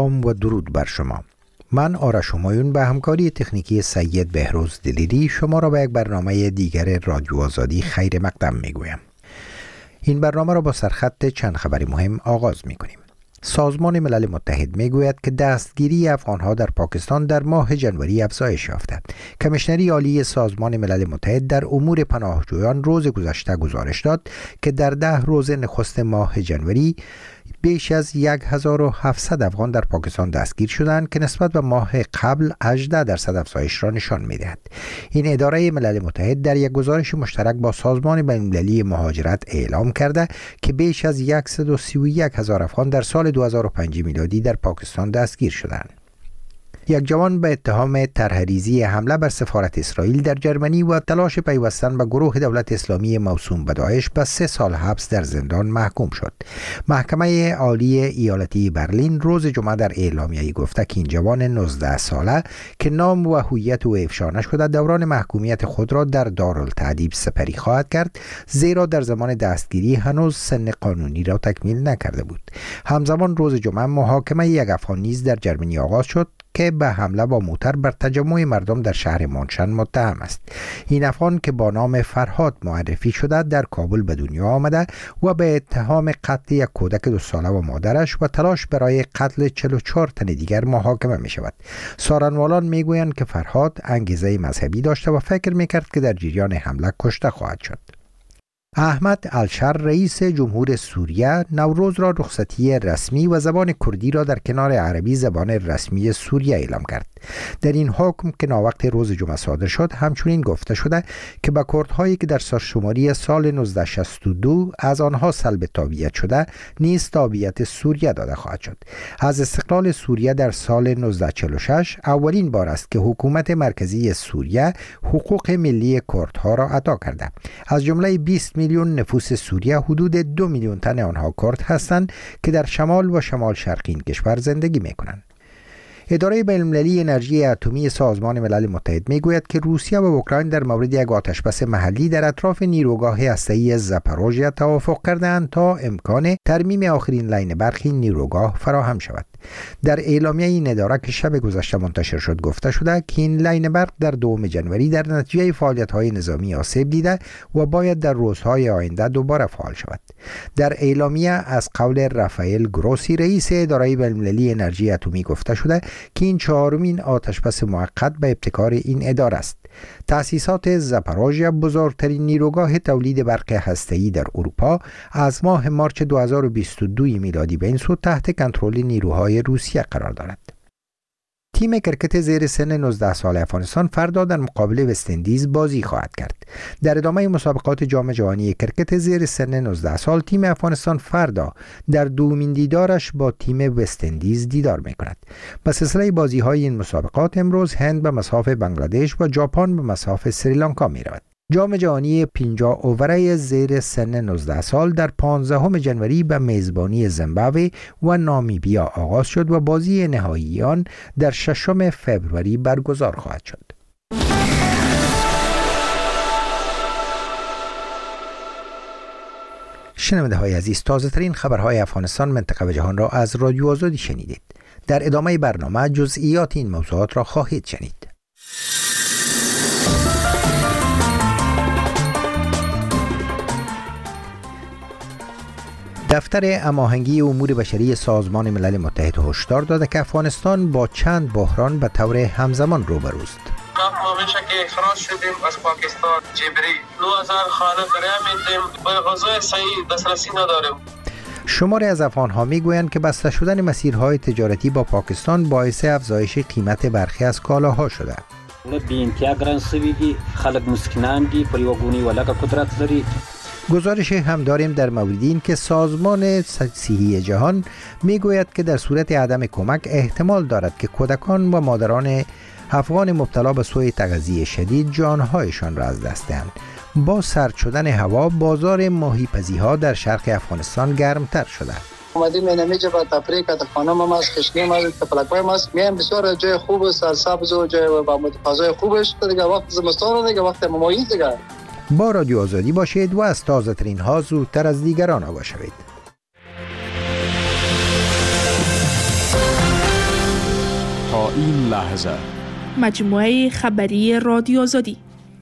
سلام و درود بر شما. من آرش همایون به همکاری تکنیکی سید بهروز دلیری شما را به یک برنامه دیگر رادیو آزادی خیر مقدم میگویم. این برنامه را با سرخط چند خبری مهم آغاز میکنیم. سازمان ملل متحد میگوید که دستگیری افغانها در پاکستان در ماه جنوری افزایش یافته. کمیشنری عالی سازمان ملل متحد در امور پناهجویان روز گذشته گزارش داد که در 10 روز نخست ماه جنوری بیش از 1700 افغان در پاکستان دستگیر شدند که نسبت به ماه قبل 18% افزایش را نشان می‌دهد. این اداره ملل متحد در یک گزارش مشترک با سازمان بین‌المللی مهاجرت اعلام کرده که بیش از 131,000 افغان در سال 2005 میلادی در پاکستان دستگیر شدند. یک جوان به اتهام طرح‌ریزی حمله بر سفارت اسرائیل در جرمنی و تلاش پیوستن به گروه دولت اسلامی موسوم به داعش به 3 سال حبس در زندان محکوم شد. محکمه عالی ایالتی برلین روز جمعه در اعلامیه‌ای گفته که این جوان 19 ساله که نام و هویت او افشا نشده دوران محکومیت خود را در دارالتعذیب سپری خواهد کرد، زیرا در زمان دستگیری هنوز سن قانونی را تکمیل نکرده بود. همزمان روز جمعه محاکمه یک افغان نیز در جرمنی آغاز شد که به حمله با موتر بر تجمع مردم در شهر مانشن متهم است. این افغان که با نام فرهاد معرفی شده در کابل به دنیا آمده و به اتهام قتل یک کودک 2 ساله و مادرش و تلاش برای قتل 44 تن دیگر محاکمه می شود. سارنوالان می گویند که فرهاد انگیزه مذهبی داشته و فکر می کرد که در جریان حمله کشته خواهد شد. احمد الشر رئیس جمهور سوریه نوروز را رخصتی رسمی و زبان کردی را در کنار عربی زبان رسمی سوریه اعلام کرد. در این حکم که ناوقت روز جمعه صادر شد همچنین گفته شده که به کردهایی که در سرشماری سال 1962 از آنها سلب تابعیت شده نیز تابعیت سوریه داده خواهد شد. از استقلال سوریه در سال 1946 اولین بار است که حکومت مرکزی سوریه حقوق ملی کردها را عطا کرده. از جمله 20 میلیون نفوس سوریه حدود 2 میلیون تن آنها کرد هستند که در شمال و شمال شرقی این کشور زندگی می‌کنند. اداره بین‌المللی انرژی اتمی سازمان ملل متحد میگوید که روسیه و اوکراین در مورد یک آتشبس محلی در اطراف نیروگاه هسته‌ای زاپاروژیا توافق کردند تا امکان ترمیم آخرین لاین برق نیروگاه فراهم شود. در اعلامیه این اداره که شب گذشته منتشر شد گفته شده که این لاین برق در 2 جنوری در نتیجه فعالیت‌های نظامی آسیب دیده و باید در روزهای آینده دوباره فعال شود. در اعلامیه از قول رافائل گروسی رئیس اداره بین‌المللی انرژی اتمی گفته شده که این 4مین آتشبس موقت به ابتکار این اداره است. تأسیسات زاپاروژیا بزرگترین نیروگاه تولید برق هسته‌ای در اروپا از ماه مارچ 2022 میلادی به این سو تحت کنترل نیروهای روسیه قرار دارد. تیم کرکت زیر سن 19 سال افغانستان فردا در مقابل وست‌اندیز بازی خواهد کرد. در ادامه مسابقات جام جهانی کرکت زیر سن 19 سال تیم افغانستان فردا در دومین دیدارش با تیم وست‌اندیز دیدار می‌کند. با سلسله بازی‌های این مسابقات امروز هند به مصاف بنگلادش و ژاپن به مصاف سریلانکا می‌رود. جام جهانی 50 اووره زیر سن 19 سال در 15 جنوری به میزبانی زیمبابوه و نامیبیا آغاز شد و بازی نهایی آن در 6 فوریه برگزار خواهد شد. شنونده های عزیز، تازه ترین خبرهای افغانستان، منطقه و جهان را از رادیو آزادی شنیدید. در ادامه برنامه جزئیات این موضوعات را خواهید شنید. دفتر هماهنگی امور بشری سازمان ملل متحد هشدار داده که افغانستان با چند بحران به طور همزمان روبروست. ما میشه که اخراج شدیم از پاکستان، جبری 2000 خانه برای میدیم به غذای صحیح دسترسی نداریم. شماری از افغان‌ها میگویند که بسته شدن مسیرهای تجارتی با پاکستان باعث افزایش قیمت برخی از کالاها شده. بی انتها ګران شوي دي، خلک مسکینان دي، پر یوه ګونې ولکه قدرت لري. گزارش هم داریم در مورد این که سازمان صحی جهان میگوید که در صورت عدم کمک احتمال دارد که کودکان و مادران افغان مبتلا به سوء تغذیه شدید جانهایشان را از دست دهند. با سرد شدن هوا بازار ماهیپزی‌ها در شرق افغانستان گرمتر شده. اومدیم اینجا با تفریح که خانم هم از خشنی ما تپلکای ما میام بسیار جای خوب و سرسبز و جای با فضای خوبش دیگه وقت زمستان دیگه وقت ممایز دیگه. با رادیو آزادی باشید و از تازه ترین ها زودتر از دیگران آگاه شوید. این لحظه. مجموعه خبری رادیو آزادی.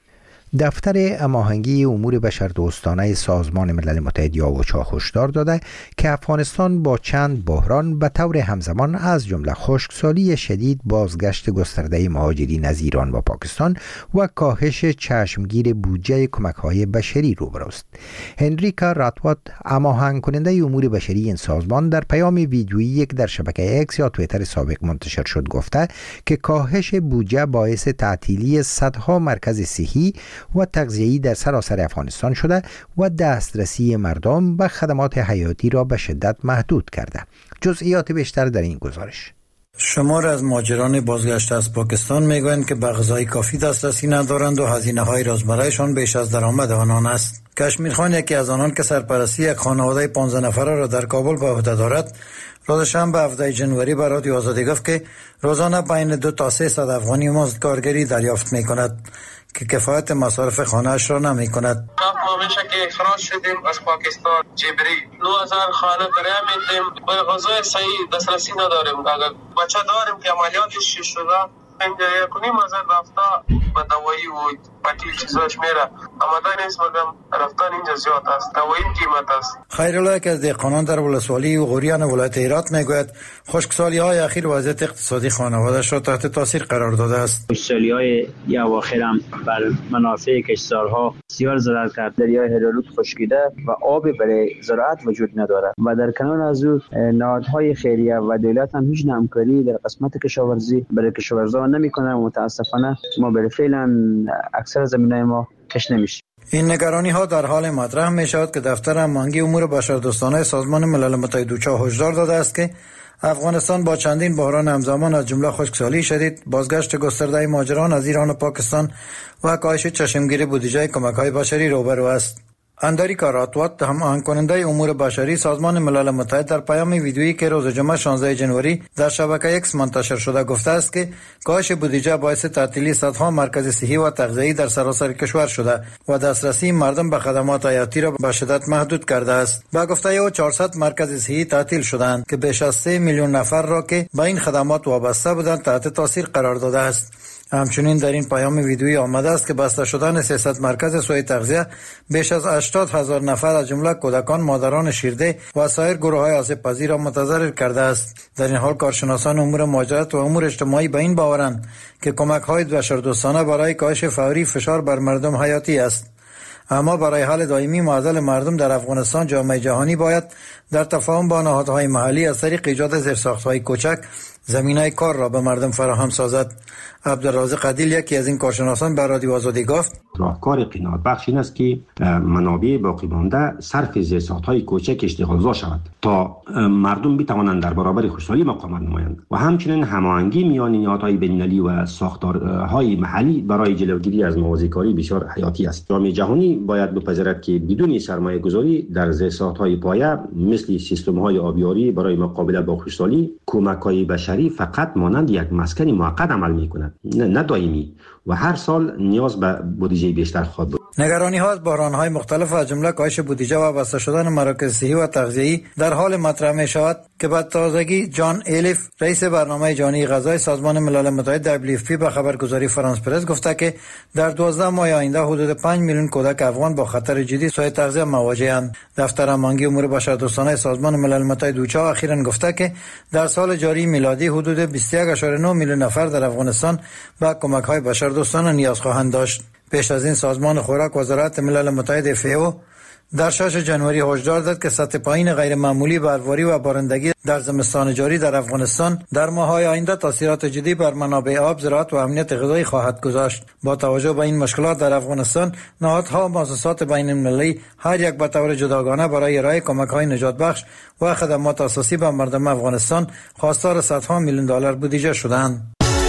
دفتر هماهنگی امور بشردوستانه سازمان ملل متحد یا اوچا هشدار داده که افغانستان با چند بحران به طور همزمان از جمله خشکسالی شدید، بازگشت گسترده مهاجرین از ایران و پاکستان و کاهش چشمگیر بودجه کمک‌های بشری روبروست. هنریکا راتوات، هماهنگ کننده امور بشری این سازمان، در پیام ویدیویی که در شبکه اکس یا توییتر سابق منتشر شد گفته که کاهش بودجه باعث تعطیلی صدها مرکز صحی و تغذیه‌ای در سراسر افغانستان شده و دسترسی مردم به خدمات حیاتی را به شدت محدود کرده. جزئیات بیشتر در این گزارش. شمار از مهاجران بازگشته از پاکستان میگویند که به غذای کافی دسترسی ندارند و هزینه‌های روزمرهشان بیش از درآمد آنان است. کشمیر خان، یکی از آنان که سرپرستی یک خانواده 15 نفره را در کابل به عهده دارد، روز شنبه 17 ژانویه به رادیو آزادی گفت که روزانه بین 2 تا 300 افغانی مزدکارگری دریافت می‌کند که کفایت مصارف خانه‌اش را نمی‌کند. ما میشه که اخراج شدیم از پاکستان جبری 9000 خانه کرایه میدیم، به غذای صحیح دسترسی نداریم. اگر بچه داریم که عملیاتش شده، اینجا یکنیم از رفته به دوایی و پاکی چیزاش میره، آمده نیست، مگم رفتن اینجا زیاد است، دوایی قیمت است. خیرالله که از دهقانان در ولسوالی و غوریان ولایت هرات میگوید خشکسالی‌های اخیر وضعیت اقتصادی خانواده‌اش را تحت تاثیر قرار داده است. خشکسالی‌های اواخر هم بر منافع کشاورزها بسیار ضرر کرد. دریای هرالود خشکیده و آب برای زراعت وجود ندارد و در کنار از او نهادهای خیریه و دولت هم هیچ همکاری در قسمت کشاورزی برای کشاورزان نمی‌کنه و متاسفانه ما بالفعل اکثر زمینای ما کش نمیشه. این نگرانی ها در حال مطرح می شود که دفتر هماهنگی امور بشردوستانه سازمان ملل متحد اوچا هشدار داده است که افغانستان با چندین بحران همزمان از جمله خشکسالی شدید، بازگشت گسترده مهاجران از ایران و پاکستان و کاهش چشمگیر بودجه کمک‌های بشری روبرو است. هنریکا راتوات، هماهنگ کننده امور بشری سازمان ملل متحد، در پیام ویدیویی که روز جمعه 16 ژانویه در شبکه اکس منتشر شده گفته است که کاهش بودجه باعث تعطیلی صدها مرکز صحی و تغذیه‌ای در سراسر کشور شده و دسترسی مردم به خدمات حیاتی را به شدت محدود کرده است. با گفته او 400 مرکز صحی تعطیل شدند که بیش از 3 میلیون نفر را که به این خدمات وابسته بودند تحت تاثیر قرار داده است. همچنین در این پیام ویدیویی آمده است که بسته شدن 300 مرکز سوی تغذیه بیش از 80,000 نفر از جمله کودکان، مادران شیرده و سایر گروه‌های آسیب پذیر را متضرر کرده است. در این حال کارشناسان امور مهاجرت و امور اجتماعی به این باورند که کمک‌های بشردوستانه برای کاهش فوری فشار بر مردم حیاتی است. اما برای حل دائمی معضل مردم در افغانستان، جامعه جهانی باید در تفاهم با نهادهای محلی از طریق ایجاد زیرساخت‌های کوچک زمینه کار را به مردم فراهم سازد. عبدالرازق عدیل، یکی از این کارشناسان، به رادیو آزادی گفت راهکار قناعت بخش این است که منابع باقی مانده صرف زیرساخت‌های کوچک اشتغالزا شود تا مردم بتوانند در برابر خشکسالی مقاومت نمایند و همچنین هماهنگی میان نهادهای بین‌المللی و ساختارهای محلی برای جلوگیری از موازیکاری بسیار حیاتی است. جامعه جهانی باید بپذیرد که بدون سرمایه‌گذاری در زیرساخت‌های پایه مثل سیستم‌های آبیاری برای مقابله با خشکسالی، کمک‌های بشری فقط مانند یک مسکن موقت عمل می‌کند، نه دائمی، و هر سال نیاز به بودجه بیشتر خواهد بود. نگرانی ها از بحران‌های مختلف از جمله کاهش بودجه و بسته شدن مراکز صحی و تغذیه‌ای در حال مطرح می شود که به تازگی جان الیف، رئیس برنامه جهانی غذای سازمان ملل متحد WFP، به خبرگزاری فرانس پرس گفته که در 12 ماه آینده حدود 5 میلیون کودک افغان با خطر جدی سوء تغذیه مواجه‌اند. دفتر هماهنگی امور بشردوستانه سازمان ملل متحد اوچا اخیراً گفته که در سال جاری میلادی حدود 21.9 میلیون نفر در افغانستان به کمک‌های بشردوستانه نیاز خواهند داشت. پیش از این سازمان خوراک و زراعت ملل متحد FAO در 6 ژانویه هشدار داد که سطح پایین غیر معمولی برواری و بارندگی در زمستان جاری در افغانستان در ماه‌های آینده تاثیرات جدی بر منابع آب، زراعت و امنیت غذایی خواهد گذاشت. با توجه به این مشکلات در افغانستان، نهادها و مؤسسات بین‌المللی هر یک به طور جداگانه برای ارائه کمک‌های نجات بخش و خدمات اساسی به مردم افغانستان خواستار صدها میلیون دلار بودجه شدند.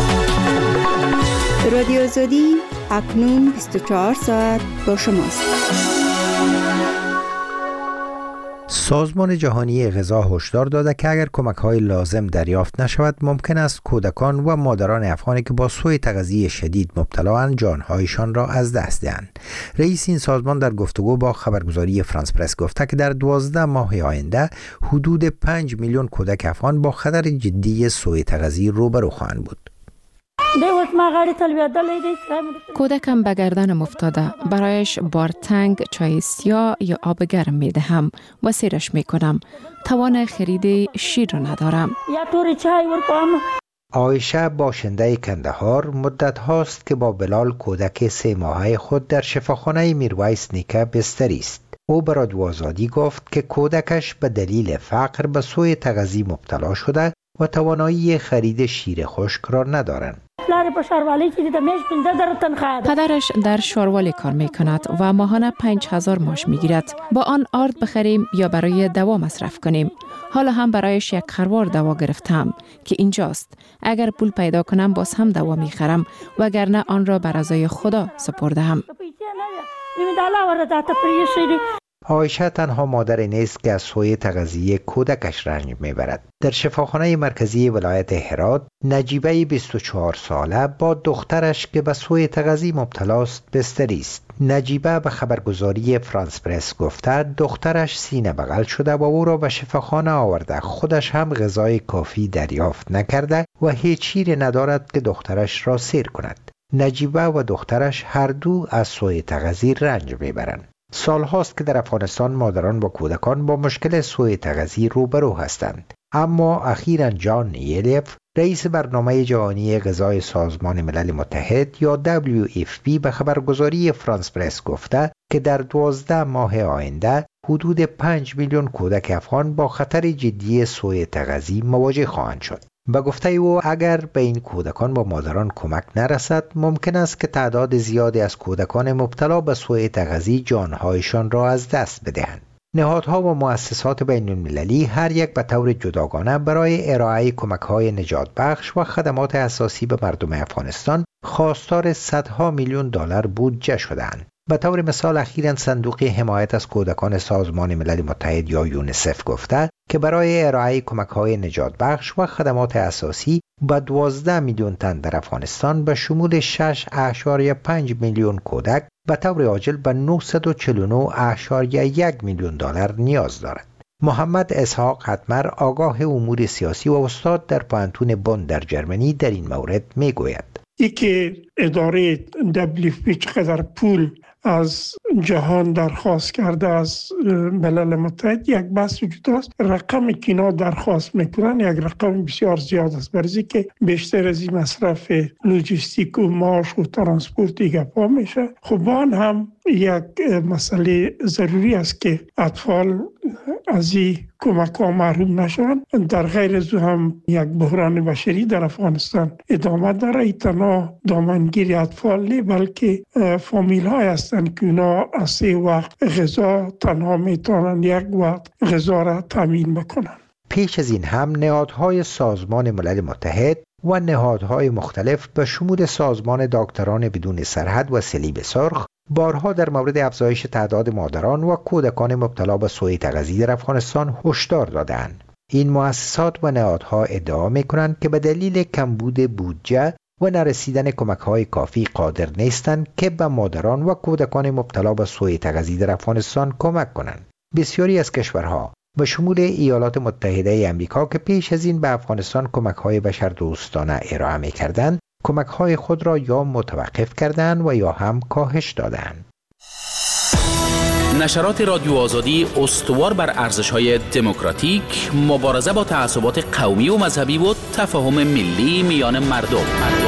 رادیو آزادی اکنون 24 ساعت با شماست. سازمان جهانی غذا هشدار داده که اگر کمک‌های لازم دریافت نشود، ممکن است کودکان و مادران افغانی که با سوء تغذیه شدید مبتلااند جانهایشان را از دست دهند. رئیس این سازمان در گفتگو با خبرگزاری فرانس پرس گفته که در 12 ماه آینده حدود 5 میلیون کودک افغان با خطر جدی سوء تغذیه روبرو خواهند بود. کودکم به گردنم افتاده. برایش بارتنگ چای سیاه یا آب گرم می دهم و سیرش می کنم. توان خرید شیر را ندارم. عایشه باشنده کندهار مدت هاست که با بلال کودک 3 ماهه خود در شفاخانه میرویس نیکه بستری است. او به رادیو آزادی گفت که کودکش به دلیل فقر به سوء تغذیه مبتلا شده و توانایی خرید شیر خشک را ندارند. پدرش در شاروالی کار می کند و ماهانه 5000 ماش می گیرد. با آن آرد بخریم یا برای دوا مصرف کنیم. حالا هم برایش 1 خروار دوا گرفتم که اینجاست. اگر پول پیدا کنم باز هم دوا می خرم وگرنه آن را بر رضای خدا سپردم. عایشه تنها مادری نیست که از سوء تغذیه کودکش رنج میبرد. در شفاخانه مرکزی ولایت هرات، نجیبه 24 ساله با دخترش که به سوء تغذیه مبتلاست بستری است. نجیبه به خبرگزاری فرانس پرس گفته دخترش سینه بغل شده و او را به شفاخانه آورده. خودش هم غذای کافی دریافت نکرده و هیچ چیزی ندارد که دخترش را سیر کند. نجیبه و دخترش هر دو از سوء تغذیه رنج میبرند. سال هاست که در افغانستان مادران و کودکان با مشکل سوء تغذیه روبرو هستند. اما اخیراً جان یلیف رئیس برنامه جهانی غذای سازمان ملل متحد یا WFP به خبرگزاری فرانس پرس گفته که در 12 ماه آینده حدود 5 میلیون کودک افغان با خطر جدی سوء تغذیه مواجه خواهند شد. به گفته او اگر به این کودکان و مادران کمک نرسد ممکن است که تعداد زیادی از کودکان مبتلا به سوء تغذیه جانهایشان را از دست بدهند. نهادها و مؤسسات بین المللی هر یک به طور جداگانه برای ارائه کمک‌های نجات بخش و خدمات اساسی به مردم افغانستان خواستار صدها میلیون دلار بودجه شدند. به طور مثال اخیراً صندوق حمایت از کودکان سازمان ملل متحد یا یونیسف گفته که برای ارائه کمک‌های نجات بخش و خدمات اساسی به 12 میلیون تن در افغانستان به شمول 6.5 میلیون کودک به طور عاجل به 949.1 میلیون دلار نیاز دارد. محمد اسحاق حتمر آگاه امور سیاسی و استاد در پانتون بون در جرمنی در این مورد میگوید ای که اداره WFP چقدر پول از جهان درخواست کرده از ملل متحد یک بحث وجود است. رقمی که اینا درخواست میکنن یک رقم بسیار زیاد است، برای که بیشتر از این مصرف لوجستیک و معاش و ترانسپورت دیگه پا میشه. خب آن هم یک مسئله ضروری است که اطفال از این کمک ها محروم نشن. در غیر از هم یک بحران بشری در افغانستان ادامه داره. ای تنها دامنگیری اطفال نه بلکه فامیل های هستند که اونا از 3 وقت غذا تنها میتونن 1 وقت غذا را تامین بکنن. پیش از این هم نهادهای سازمان ملل متحد و نهادهای مختلف به شمول سازمان دکتران بدون سرحد و صلیب سرخ بارها در مورد افزایش تعداد مادران و کودکان مبتلا به سوء تغذیه در افغانستان هشدار دادند. این مؤسسات و نهادها ادعا می‌کنند که به دلیل کمبود بودجه و نرسیدن کمک‌های کافی قادر نیستند که به مادران و کودکان مبتلا به سوء تغذیه در افغانستان کمک کنند. بسیاری از کشورها به شمول ایالات متحده آمریکا که پیش از این به افغانستان کمک‌های بشردوستانه ارائه می‌کردند، کمک‌های خود را یا متوقف کردند و یا هم کاهش دادند. نشرات رادیو آزادی استوار بر ارزش‌های دموکراتیک، مبارزه با تعصبات قومی و مذهبی و تفاهم ملی میان مردم.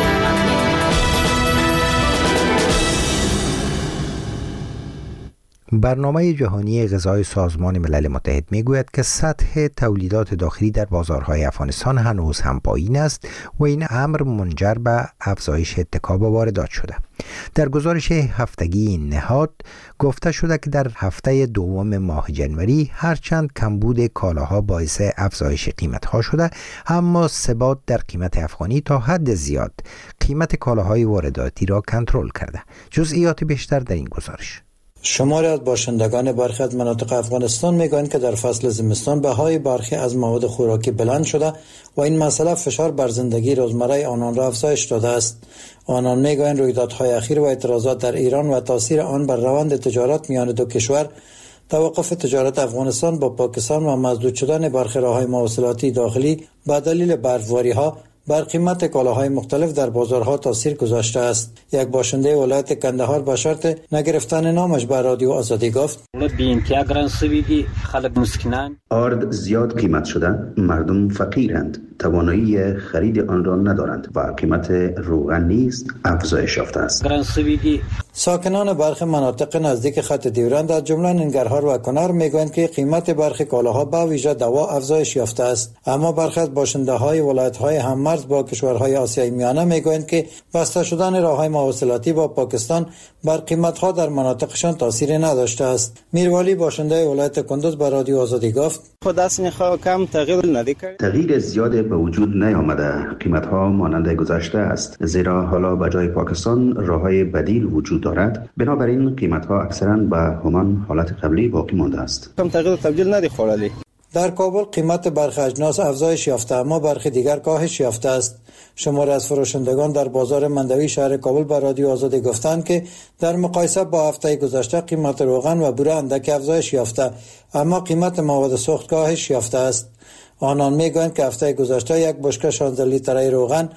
برنامه جهانی غذای سازمان ملل متحد میگوید که سطح تولیدات داخلی در بازارهای افغانستان هنوز هم پایین است و این امر منجر به افزایش اتکا به واردات شده. در گزارش هفتگی این نهاد گفته شده که در هفته دوم ماه جنوری هرچند کمبود کالاها باعث افزایش قیمتها شده، اما ثبات در قیمت افغانی تا حد زیاد قیمت کالاهای وارداتی را کنترل کرده. جزئیات بیشتر در این گزارش. شماری از باشندگان برخی از مناطق افغانستان میگویند که در فصل زمستان بهای برخی از مواد خوراکی بلند شده و این مسئله فشار بر زندگی روزمره آنان را افزایش داده است. آنان میگویند رویدادهای اخیر و اعتراضات در ایران و تاثیر آن بر روند تجارت میان دو کشور، توقف تجارت افغانستان با پاکستان و مسدود شدن برخی راههای مواصلاتی داخلی به دلیل برفباری‌ها بر قیمت کالاهای مختلف در بازارها تاثیر گذاشته است. یک باشنده ولایت کندهار با شرط نگرفتن نامش بر رادیو آزادی گفت: آرد زیاد قیمت شده، مردم فقیرند، توانایی خرید آن را ندارند و قیمت روغن نیز افزایش یافته است. ساکنان برخی مناطق نزدیک خط دیورند از جمله ننگرهار و کنر میگویند که قیمت برخی کالاها به ویژه دوا افزایش یافته است، اما برخی از باشنده‌های ولایت‌های هممرز با کشورهای آسیای میانه میگویند که بسته شدن راه‌های مواصلاتی با پاکستان بر قیمت‌ها در مناطقشان تاثیر نداشته است. میروالی باشنده ولایت کندوز به رادیو آزادی گفت: تغییر زیاد به وجود نیامده، قیمت‌ها مانند گذشته است، زیرا حالا به جای پاکستان راه‌های بدیل وجود دارد، بنابراین قیمت‌ها اکثراً به همان حالت قبلی باقی مانده است. در کابل قیمت برخی اجناس افزایش یافته اما برخی دیگر کاهش یافته است. شماری از فروشندگان در بازار مندوی شهر کابل به رادیو آزادی گفتند که در مقایسه با هفته گذشته قیمت روغن و بوره اندک افزایش یافته اما قیمت مواد سوخت کاهش یافته است. آنان میگویند که هفته گذشته یک بشکه 16 لیتره روغن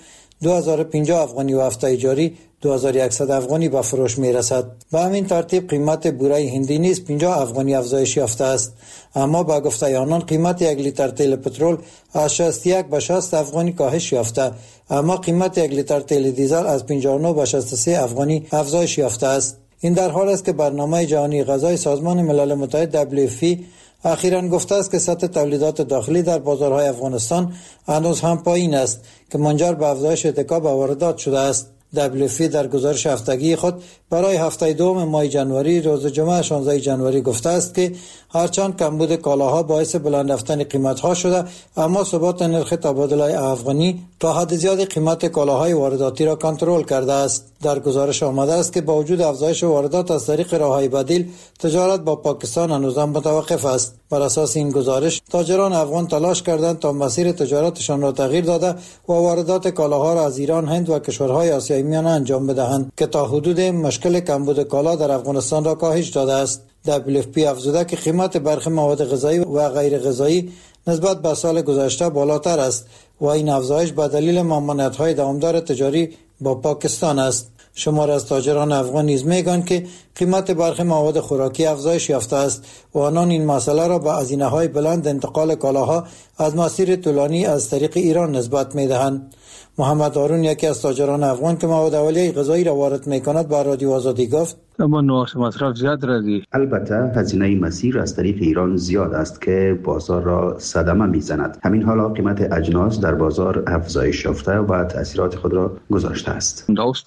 2050 افغانی و هفته جاری 2100 افغانی به فروش می رسد. به همین ترتیب قیمت بوره هندی نیز 50 افغانی افزایش یافته است، اما با گفته آنان قیمت یک لیتر تیل پترول از 61 به 60 افغانی کاهش یافته، اما قیمت یک لیتر تیل دیزل از 59 به 63 افغانی افزایش یافته است. این در حال است که برنامه جهانی غذای سازمان ملل متحد WFP اخیراً گفته است که سطح تولیدات داخلی در بازارهای افغانستان هنوز هم پایین است که منجر به افزایش اتکا به واردات شده است. WFP در گزارش هفتگی خود برای هفته دوم ماه جنوری روز جمعه 16 جنوری گفته است که هرچند کمبود کالاها باعث بلند رفتن قیمت‌ها شده، اما ثبات نرخ تبادله افغانی تا حد زیادی قیمت کالاهای وارداتی را کنترل کرده است. در گزارش آمده است که با وجود افزایش واردات از طریق راه‌های بدیل، تجارت با پاکستان هنوز هم متوقف است. بر اساس این گزارش تاجران افغان تلاش کردند تا مسیر تجارتشان را تغییر داده و واردات کالاها را از ایران، هند و کشورهای آسیای میانه انجام بدهند که تا حدود مشکل کمبود کالا در افغانستان را کاهش داده است. WFP افزوده که قیمت برخی مواد غذایی و غیر غذایی نسبت به سال گذشته بالاتر است و این افزایش به دلیل ممانعت‌های دوامدار تجاری با پاکستان است. شمار از تاجران افغان نیز میگویند که قیمت برخی مواد خوراکی افزایش یافته است و آنان این مسئله را به هزینه‌های بلند انتقال کالاها از مسیر طولانی از طریق ایران نسبت می‌دهند. محمد هارون، یکی از تاجران افغان که مواد اولیه غذایی را وارد می‌کند، به رادیو آزادی گفت: اما نوع مصرف زیاد رادی. البته هزینه مسیر از طریق ایران زیاد است که بازار را صدمه میزند. همین حالا قیمت اجناس در بازار افزایش یافته و تأثیرات خود را گذاشته است.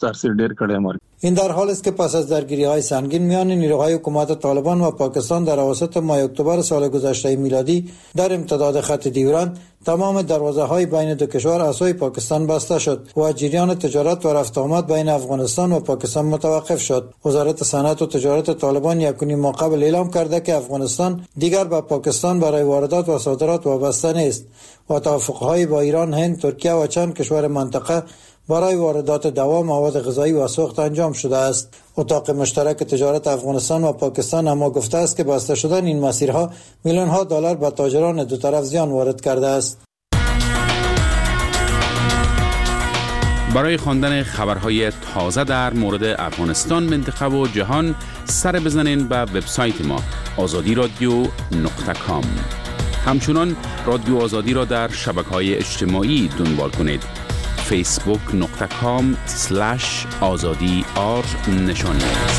این در حال است که پس از درگیری‌های سنگین میان نیروهای حکومت طالبان و پاکستان در اواسط ماه اکتبر سال گذشته میلادی در امتداد خط دیورند تمام دروازه‌های بین دو کشور از سوی پاکستان بسته شد و جریان تجارت و رفت آمد بین افغانستان و پاکستان متوقف شد. وزارت صنعت و تجارت طالبان یکونی ماه قبل اعلام کرده که افغانستان دیگر به پاکستان برای واردات و صادرات وابسته نیست و توافق‌های با ایران، هند، ترکیه و چند کشور منطقه برای واردات دوا، مواد غذایی و سوخت انجام شده است. اتاق مشترک تجارت افغانستان و پاکستان اما گفته است که بسته شدن این مسیرها میلیون‌ها دلار به تاجران دو طرف زیان وارد کرده است. برای خواندن خبرهای تازه در مورد افغانستان، منطقه و جهان سر بزنین به وبسایت ما azadi.radio.com. همچنان رادیو آزادی را در شبکه‌های اجتماعی دنبال کنید. facebook.com/azadi_r نشانی است.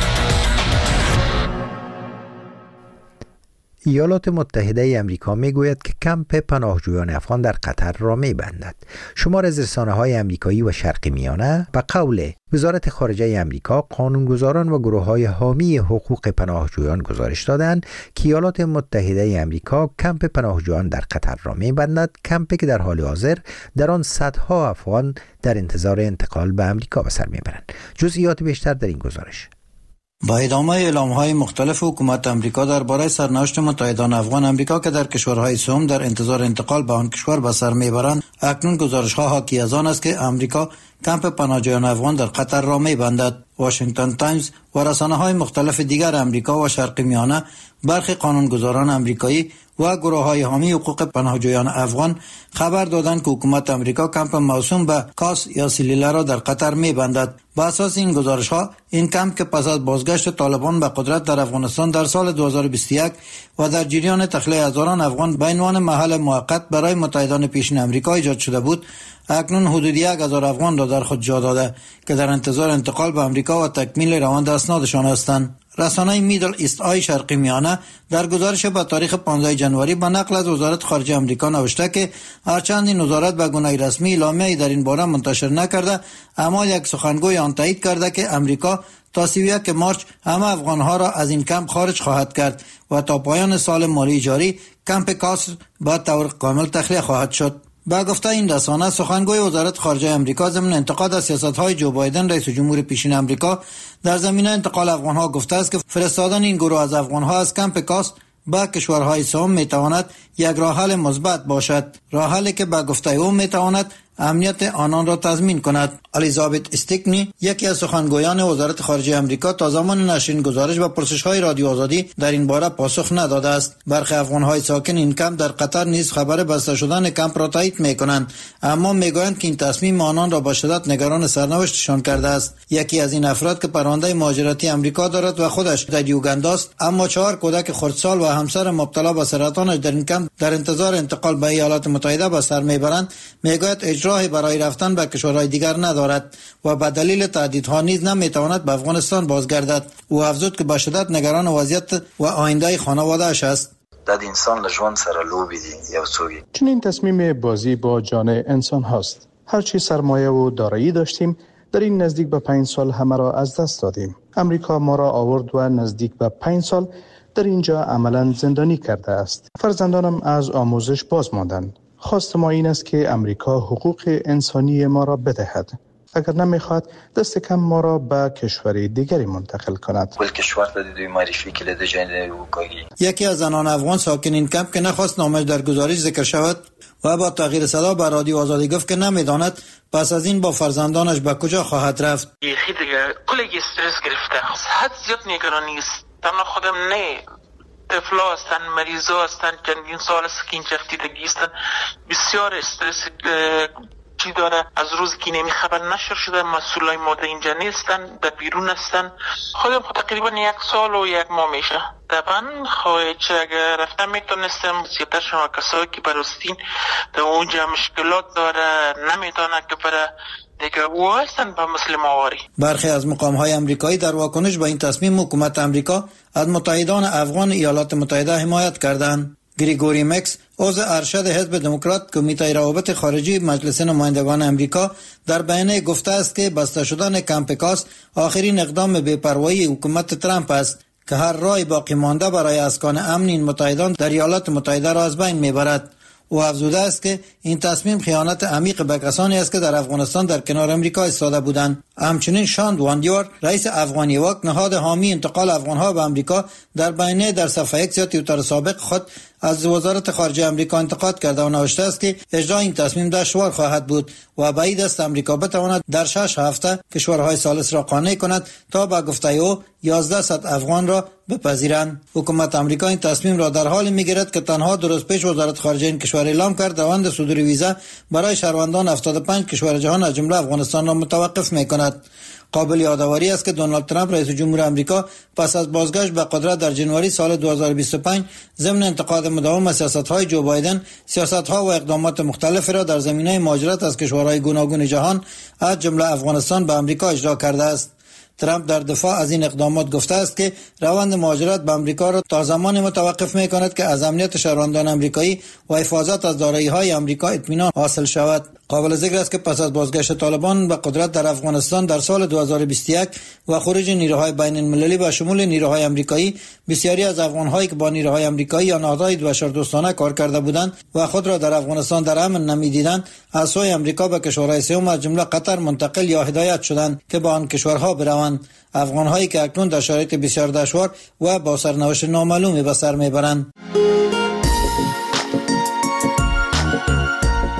ایالات متحده ای آمریکا میگوید که کمپ پناهجویان افغان در قطر را میبندد. شمار از رسانه‌های آمریکایی و شرق میانه به قول وزارت خارجه آمریکا، قانونگذاران و گروه‌های حامی حقوق پناهجویان گزارش دادند که ایالات متحده ای آمریکا کمپ پناهجویان در قطر را میبندد، کمپی که در حال حاضر در آن صدها افغان در انتظار انتقال به آمریکا به سر میبرند. جزئیات بیشتر در این گزارش. با ادامه اعلام‌های مختلف حکومت آمریکا درباره سرنوشت متحدان افغان آمریکا که در کشورهای سوم در انتظار انتقال به آن کشور به سر میبرند، اکنون گزارش‌ها حاکی از آن است که آمریکا کمپ پناهجویان افغان در قطر را می‌بندد. واشنگتن تایمز و رسانه‌های مختلف دیگر امریکا و شرق میانه برخی قانونگذاران امریکایی و گروه‌های حامی حقوق پناهجویان افغان خبر دادند که حکومت امریکا کمپ موسوم به کاس یا سلیله را در قطر می‌بندد. بر اساس این گزارش‌ها این کمپ که پس از بازگشت طالبان به قدرت در افغانستان در سال 2021 و در جریان تخلیه هزاران افغان به عنوان محل موقت برای متحدان پیشین امریکا ایجاد شده بود، اکنون حدود 1000 افغان را در خود جا داده که در انتظار انتقال به امریکا و تکمیل روند اسنادشان هستند. رسانه میدل ایست آی شرقی میانه در گزارش با تاریخ 15 جنوری به نقل از وزارت خارجه امریکا نوشته که هرچند این وزارت به گونه رسمی اعلامیه‌ای در این باره منتشر نکرده، اما یک سخنگوی آن تایید کرده که امریکا تا 31 مارس همه افغانها را از این کمپ خارج خواهد کرد و تا پایان سال مالی جاری کمپ کاسر به طور کامل تخلیه خواهد شد. با گفته این رسانه، سخنگوی وزارت خارجه امریکا ضمن انتقاد از سیاست‌های جو بایدن رئیس جمهور پیشین امریکا در زمینه انتقال افغان‌ها گفته است که فرستادن این گروه از افغان‌ها از کمپ کاس به کشورهای سوم میتواند یک راه حل مثبت باشد، راه حلی که به گفته او میتواند امنیت آنان را تضمین کند. الیزابت استیکنی، یکی از سخنگویان وزارت خارجه امریکا، تا زمان نشر این گزارش و پرسش‌های رادیو آزادی در این باره پاسخ نداده است. برخی افغان‌های ساکن این کمپ در قطر نیز خبر بسته شدن کمپ را تایید می‌کنند، اما می‌گویند که این تصمیم آنان را با شدت نگران سرنوشتشان کرده است. یکی از این افراد که پرونده مهاجرتی امریکا دارد و خودش در یوگاندا است، اما 4 کودک خردسال و همسر مبتلا به سرطانش در این کمپ در انتظار انتقال به ایالات متحده به سر میبرند، می‌گوید راهی برای رفتن به کشورهای دیگر ندارد و به دلیل تهدیدها نیز نمیتواند به افغانستان بازگردد. او افزود که به شدت نگران وضعیت و آینده خانواده‌اش است. د انسان له ژوند سره لوبې دي یو څوک. چنین تصمیم بازی با جان انسان هاست. هرچی سرمایه و دارایی داشتیم در این نزدیک به 5 سال همه را از دست دادیم. امریکا ما را آورد و نزدیک به 5 سال در اینجا عملاً زندانی کرده است. فرزندانم از آموزش باز ماندند. خواست ما این است که امریکا حقوق انسانی ما را بدهد. اگر نمیخواد دست کم ما را به کشور دیگری منتقل کند. یکی از زنان افغان ساکن این کمپ که نخواست نامش در گزارش ذکر شود و با تغییر صدا به رادیو آزادی گفت که نمیداند پس از این با فرزندانش به کجا خواهد رفت. یخی دیگه کلی استرس گرفته. حد زیاد نگرانی است. تنها خودم نه. طفلا هستن، مریضا هستن، چندین سال است که این چفتیدگی هستن، بسیار استرس چی داره. از روز که نمی خبر نشر شده مسئولای ماده اینجا نیستن، در بیرون هستن. خودم تقریبا 1 سال و 1 ماه میشه. طبعا چه اگر رفتم میتونستم زیادتر شما کسایی که برستین در اونجا مشکلات داره نمیتونه که برای دیگه او هستن به مسلم آواری. برخی از مقام‌های امریکایی در واکنش به این تصمیم حکومت امریکا از متحدان افغان ایالات متحده حمایت کردند. گریگوری مکس، عضو ارشد حزب دموکرات کمیته روابط خارجی مجلس نمایندگان امریکا، در بیانیه گفته است که بسته شدن کمپ کاس آخرین اقدام بی‌پروایی حکومت ترامپ است که هر راهی باقی مانده برای اسکان امن این متحدان در ایالات متحده را از بین میبرد. او افزوده است که این تصمیم خیانت عمیق به کسانی است که در افغانستان در کنار امریکا ایستاده بودند. همچنین شاند واندیور، رئیس افغانی واک، نهاد حامی انتقال افغانها به امریکا، در بیانیه در صفحه X یا توییتر سابق خود از وزارت خارجه امریکا انتقاد کرده و نوشته است که اجرای این تصمیم دشوار خواهد بود و بعید است امریکا بتواند در 6 هفته کشورهای ثالث را قانع کند تا به گفته او 1100 افغان را بپذیرند. حکومت امریکا این تصمیم را در حالی میگیرد که تنها 2 روز پیش وزارت خارجه این کشور اعلام کرد روند صدور ویزا برای شهروندان 75 کشور جهان از جمله افغانستان را متوقف میکند. قابل یادآوری است که دونالد ترامپ رئیس جمهور آمریکا پس از بازگشت به قدرت در جنوری سال 2025 ضمن انتقاد مداوم از سیاست‌های جو بایدن، سیاست‌ها و اقدامات مختلفی را در زمینه مهاجرت از کشورهای گوناگون جهان از جمله افغانستان به آمریکا اجرا کرده است. ترامپ در دفاع از این اقدامات گفته است که روند مهاجرت به آمریکا را تا زمانی متوقف می‌کند که از امنیت شهروندان آمریکایی و حفاظت از دارایی‌های آمریکا اطمینان حاصل شود. قابل ذکر است که پس از بازگشت طالبان به قدرت در افغانستان در سال 2021 و خروج نیروهای بین المللی به شمول نیروهای آمریکایی، بسیاری از افغان‌هایی که با نیروهای آمریکایی یا نهادهای بشردوستانه کار کرده بودند و خود را در افغانستان در امن نمی‌دیدند، از سوی آمریکا به کشورهای سوم از جمله قطر منتقل یا هدایت شدند که به آن کشورها بروند. افغان‌هایی که اکنون در شرایط بسیار دشوار و با سرنوشت نامعلومی به سر میبرند.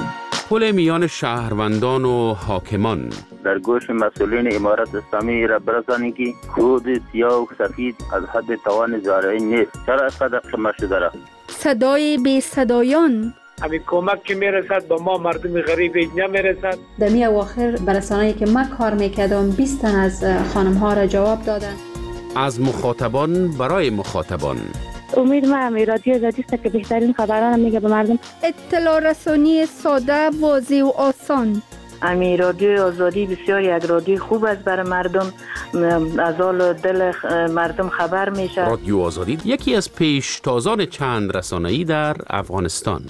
پل میان شهروندان و حاکمان. در گوش مسئولین امارت اسلامی را برسانید که کود سیاه و سفید از حد توان زارعی نیست. چرا اینقدر قمه شده را؟ صدای بی صدایان. همین کمک که میرسد به ما مردم غریب نمیرسد. در می اواخر برسانه‌ای که من کار میکردم 20 تن از خانم ها را جواب دادن. از مخاطبان برای مخاطبان. امید من رادیو آزادی است که بهترین خبران میگه به مردم. اطلاع رسانی ساده، واضح و آسان. امی رادیو آزادی بسیار یک رادیو خوب است برای مردم، از حال دل مردم خبر میشه. رادیو آزادی یکی از پیشتازان چند رسانه‌ای در افغانستان.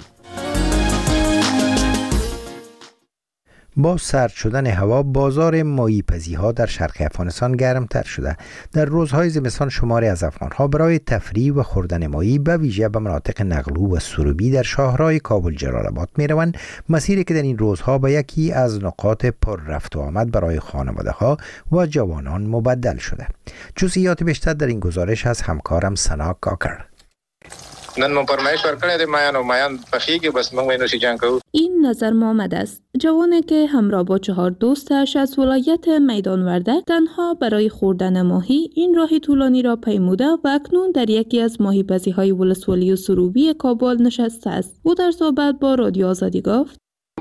با سرد شدن هوا بازار ماهی‌پزی‌ها در شرق افغانستان گرمتر شده. در روزهای زمستان شماری از افغان‌ها برای تفریح و خوردن ماهی به ویژه به مناطق نقلو و سروبی در شاهراه کابل جلال آباد می‌روند، مسیری که در این روزها به یکی از نقاط پر رفت و آمد برای خانواده‌ها و جوانان مبدل شده. جزئیات بیشتر در این گزارش از همکارم سنا کاکر. نن مو پرمایش ورکړی دی مایان پخیږي بس موږ وینو شي جنگ کوو. این نظر محمد است، جوانی که همراه با 4 دوستش از ولایت میدان وردک تنها برای خوردن ماهی این راه طولانی را پیموده و اکنون در یکی از ماهی‌پزی‌های ولسوالی سروبی کابل نشسته است. او در صحبت با رادیو آزادی گفت: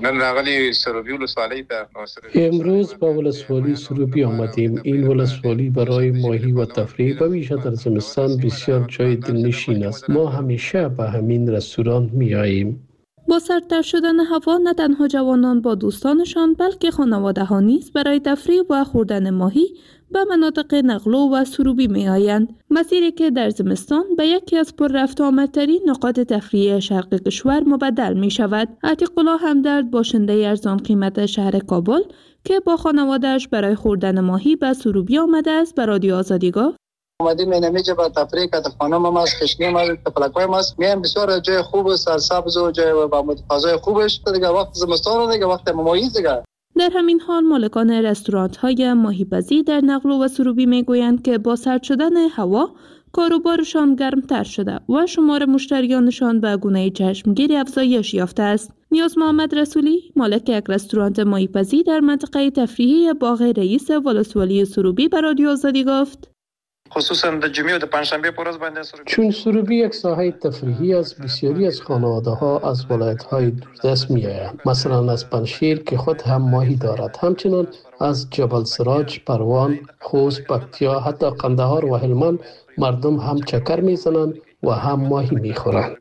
امروز با ولسوالی سروبی آمدیم. این ولسوالی برای ماهی و تفریح و ویژه در زمستان بسیار جای دلنشین است. ما همیشه به همین رستوران می آییم. با سردتر شدن هوا نه تنها جوانان با دوستانشان بلکه خانواده ها نیز برای تفریح و خوردن ماهی به مناطق نقلو و سروبی می آیند. مسیری که در زمستان به یکی از پر رفت و آمدترین نقاط تفریحی شرق کشور مبدل می شود. عتیق الله همدرد باشنده ارزان قیمت شهر کابل که با خانواده‌اش برای خوردن ماهی به سروبی آمده است به رادیو آزادی گفت: اومدیم اینجا با تفریح که خانم هم است، خشنی هم است، تفلکای هم است. میام بسیار جای خوب و سرسبز و جای با فضای خوبش دیگه. وقت زمستان دیگه وقت ماهی دیگه. در همین حال مالکان رستوران‌های ماهی‌پزی در نقلو و سروبی میگویند که با سرد شدن هوا کاروبارشان گرمتر شده و شمار مشتریانشان به گونه چشمگیری افزایش یافته است. نیاز محمد رسولی مالک یک رستوران ماهی‌پزی در منطقه تفریحی باغ رئیس ولسوالی سروبی به رادیو آزادی گفت: خصوصا د جمعې او د پنجشنبه پر ورځ باندې چون سروبی یک ساحه تفریحی است، بسیاری از خانواده‌ها از ولایت‌های دوردست می‌آیند. مثلا از پنجشیر که خود هم ماهی دارد، همچنین از جبل سراج، پروان، خوست، پکتیا، حتی قندهار و هلمند مردم هم چکر می‌زنند و هم ماهی می‌خورند.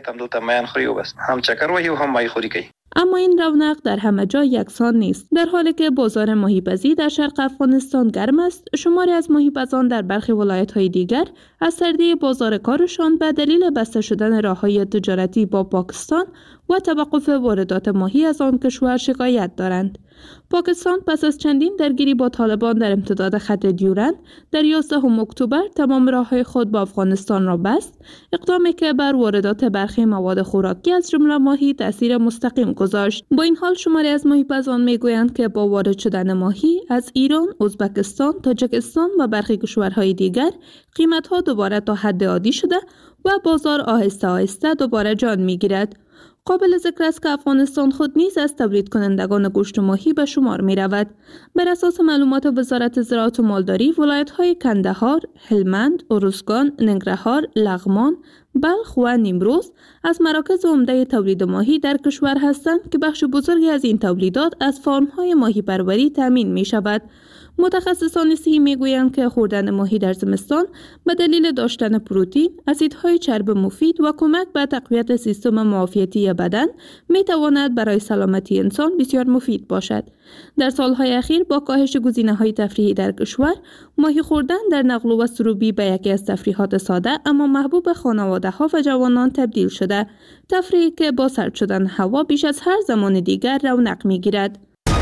هم چکر و هم ماهی خوری کوي. اما این رونق در همه جا یکسان نیست. در حالی که بازار ماهی‌پزی در شرق افغانستان گرم است، شماری از ماهی‌پزان در برخی ولایت‌های دیگر از سردی بازار کارشان به دلیل بسته شدن راه‌های تجارتی با پاکستان و توقف واردات ماهی از آن کشور شکایت دارند. پاکستان پس از چندین درگیری با طالبان در امتداد خط دیورند در 11 اکتبر تمام راه‌های خود با افغانستان را بست، اقدامی که بر واردات برخی مواد خوراکی از جمله ماهی تاثیر مستقیم گذاشت. با این حال شماری از ماهی‌پزان میگویند که با وارد شدن ماهی از ایران، ازبکستان، تاجیکستان و برخی کشورهای دیگر قیمت‌ها دوباره تا حد عادی شده و بازار آهسته آهسته دوباره جان می‌گیرد. قابل ذکر است که افغانستان خود نیز از تولید کنندگان گوشت ماهی به شمار می رود. بر اساس معلومات وزارت زراعت و مالداری، ولایت‌های کندهار، هلمند، ارزگان، ننگرهار، لغمان، بلخ و نیمروز از مراکز عمده تولید ماهی در کشور هستند که بخش بزرگی از این تولیدات از فارم‌های ماهی پروری تامین می شود. متخصصان صحی میگویند که خوردن ماهی در زمستان به دلیل داشتن پروتئین، اسیدهای چرب مفید و کمک به تقویت سیستم معافیتی بدن میتواند برای سلامتی انسان بسیار مفید باشد. در سالهای اخیر با کاهش گزینه‌های تفریحی در کشور، ماهی خوردن در نقلو و سروبی به یکی از تفریحات ساده اما محبوب خانواده‌ها و جوانان تبدیل شده. تفریحی که با سرد شدن هوا بیش از هر زمان دیگر رونق میگیرد.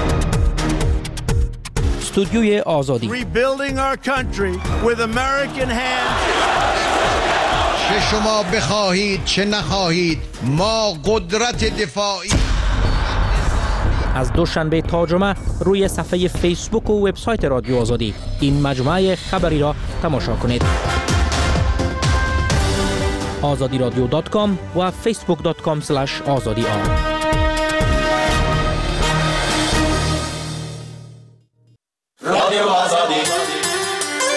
استودیوی آزادی چه شما بخواهید چه نخواهید، ما قدرت دفاعی. از دوشنبه تا جمعه روی صفحه فیسبوک و وبسایت رادیو آزادی این مجموعه خبری را تماشا کنید. azadiradyo.com و facebook.com/azadi